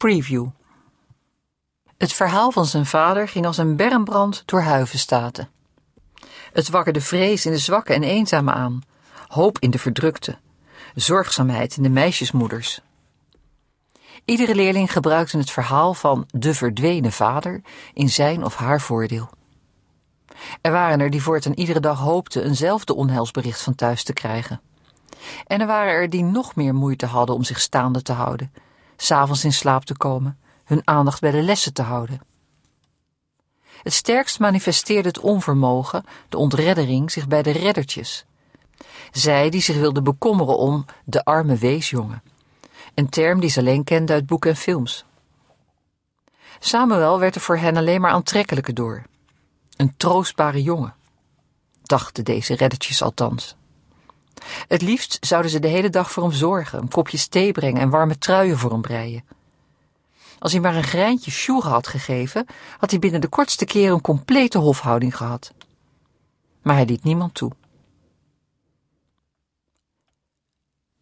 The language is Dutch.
Preview. Het verhaal van zijn vader ging als een bermbrand door Huivenstaten. Het wakkerde vrees in de zwakken en eenzamen aan, hoop in de verdrukte, zorgzaamheid in de meisjesmoeders. Iedere leerling gebruikte het verhaal van de verdwenen vader in zijn of haar voordeel. Er waren er die voortaan iedere dag hoopten eenzelfde onheilsbericht van thuis te krijgen. En er waren er die nog meer moeite hadden om zich staande te houden, 's avonds in slaap te komen, hun aandacht bij de lessen te houden. Het sterkst manifesteerde het onvermogen, de ontreddering, zich bij de reddertjes. Zij die zich wilden bekommeren om de arme weesjongen, een term die ze alleen kenden uit boeken en films. Samuel werd er voor hen alleen maar aantrekkelijker door. Een troostbare jongen, dachten deze reddertjes althans. Het liefst zouden ze de hele dag voor hem zorgen, een kopje thee brengen en warme truien voor hem breien. Als hij maar een greintje sjoegen had gegeven, had hij binnen de kortste keer een complete hofhouding gehad. Maar hij liet niemand toe.